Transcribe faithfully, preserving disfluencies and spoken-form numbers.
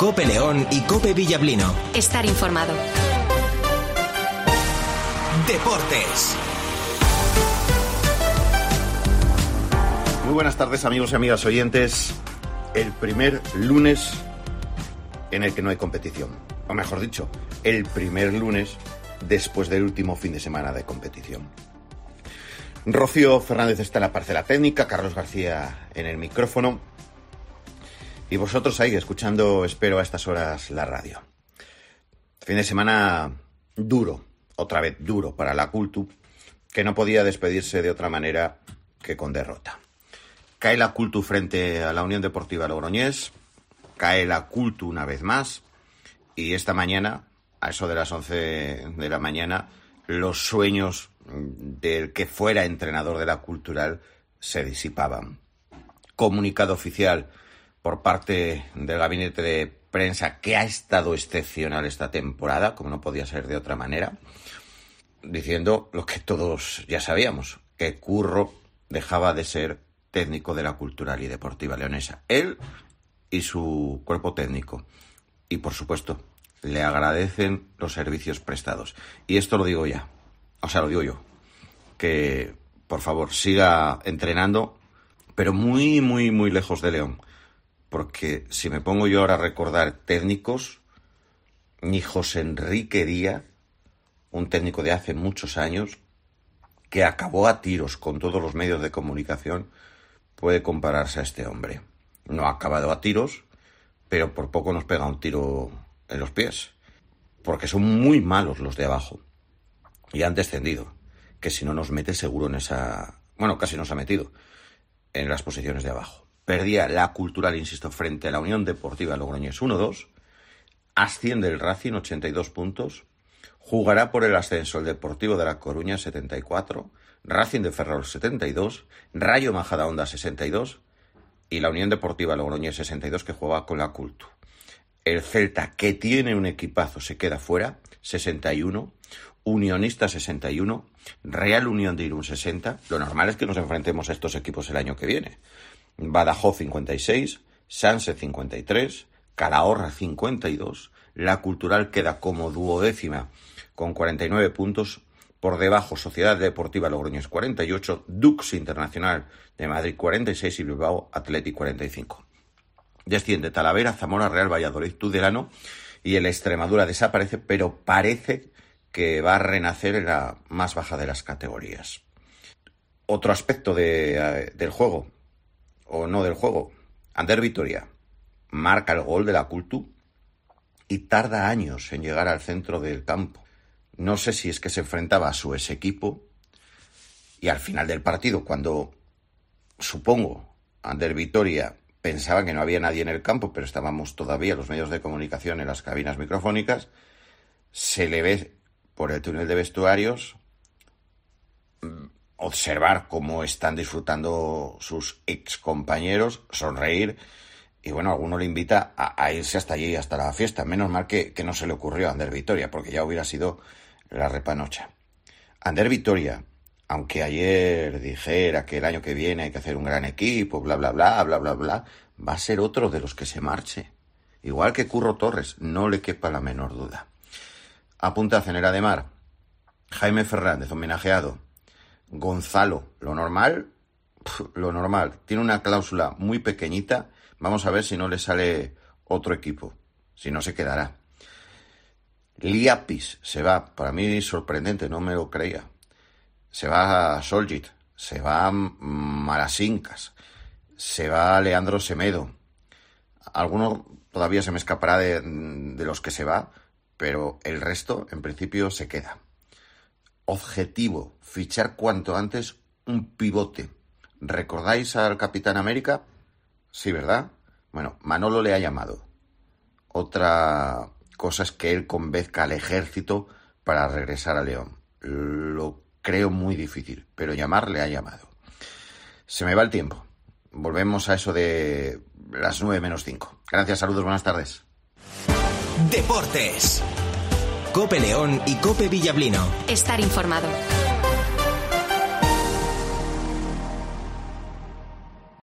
Cope León y Cope Villablino. Estar informado. Deportes. Muy buenas tardes, amigos y amigas oyentes. El primer lunes en el que no hay competición. O mejor dicho, el primer lunes después del último fin de semana de competición. Rocío Fernández está en la parcela técnica, Carlos García en el micrófono. Y vosotros ahí escuchando, espero a estas horas, la radio. Fin de semana duro, otra vez duro para la Cultu, que no podía despedirse de otra manera que con derrota. Cae la Cultu frente a la Unión Deportiva Logroñés, cae la Cultu una vez más, y esta mañana, a eso de las once de la mañana, los sueños del que fuera entrenador de la Cultural se disipaban. Comunicado oficial por parte del gabinete de prensa, que ha estado excepcional esta temporada, como no podía ser de otra manera, diciendo lo que todos ya sabíamos, que Curro dejaba de ser técnico de la Cultural y Deportiva Leonesa. Él y su cuerpo técnico. Y, por supuesto, le agradecen los servicios prestados. Y esto lo digo ya, o sea, lo digo yo, que, por favor, siga entrenando, pero muy, muy, muy lejos de León. Porque si me pongo yo ahora a recordar técnicos, ni José Enrique Díaz, un técnico de hace muchos años, que acabó a tiros con todos los medios de comunicación, puede compararse a este hombre. No ha acabado a tiros, pero por poco nos pega un tiro en los pies. Porque son muy malos los de abajo. Y han descendido. Que si no nos mete seguro en esa... Bueno, casi nos ha metido en las posiciones de abajo. Perdía la Cultural, insisto, frente a la Unión Deportiva Logroñés uno dos. Asciende el Racing, ochenta y dos puntos. Jugará por el ascenso el Deportivo de La Coruña, setenta y cuatro. Racing de Ferrol, setenta y dos. Rayo Majadahonda, sesenta y dos. Y la Unión Deportiva Logroñés, sesenta y dos, que juega con la Cultu. El Celta, que tiene un equipazo, se queda fuera, sesenta y uno. Unionista, sesenta y uno. Real Unión de Irún, sesenta. Lo normal es que nos enfrentemos a estos equipos el año que viene. Badajoz, cincuenta y seis, Sanse, cincuenta y tres, Calahorra, cincuenta y dos, la Cultural queda como duodécima con cuarenta y nueve puntos, por debajo Sociedad Deportiva Logroñés, cuarenta y ocho, Dux Internacional de Madrid, cuarenta y seis y Bilbao Athletic, cuarenta y cinco. Desciende Talavera, Zamora, Real Valladolid, Tudelano, y el Extremadura desaparece, pero parece que va a renacer en la más baja de las categorías. Otro aspecto de, eh, del juego, o no del juego, Ander Vitoria marca el gol de la Cultu y tarda años en llegar al centro del campo. No sé si es que se enfrentaba a su ex equipo y al final del partido, cuando, supongo, Ander Vitoria pensaba que no había nadie en el campo, pero estábamos todavía los medios de comunicación en las cabinas microfónicas, se le ve por el túnel de vestuarios observar cómo están disfrutando sus ex compañeros, sonreír, y bueno, alguno le invita a, a irse hasta allí, hasta la fiesta. Menos mal que, que no se le ocurrió a Ander Vitoria, porque ya hubiera sido la repanocha. Ander Vitoria, aunque ayer dijera que el año que viene hay que hacer un gran equipo, bla, bla, bla, bla, bla, bla, va a ser otro de los que se marche. Igual que Curro Torres, no le quepa la menor duda. Apunta a Cenera de Mar, Jaime Fernández, homenajeado. Gonzalo, lo normal, lo normal. Tiene una cláusula muy pequeñita. Vamos a ver si no le sale otro equipo. Si no, se quedará. Liapis se va. Para mí sorprendente, no me lo creía. Se va a Solgit. Se va a Marasincas. Se va a Leandro Semedo. Alguno todavía se me escapará de, de los que se va, pero el resto, en principio, se queda. Objetivo, fichar cuanto antes un pivote. ¿Recordáis al Capitán América? Sí, ¿verdad? Bueno, Manolo le ha llamado. Otra cosa es que él convenzca al ejército para regresar a León. Lo creo muy difícil, pero llamar le ha llamado. Se me va el tiempo. Volvemos a eso de las nueve menos cinco. Gracias, saludos, buenas tardes. Deportes. Cope León y Cope Villablino. Estar informado.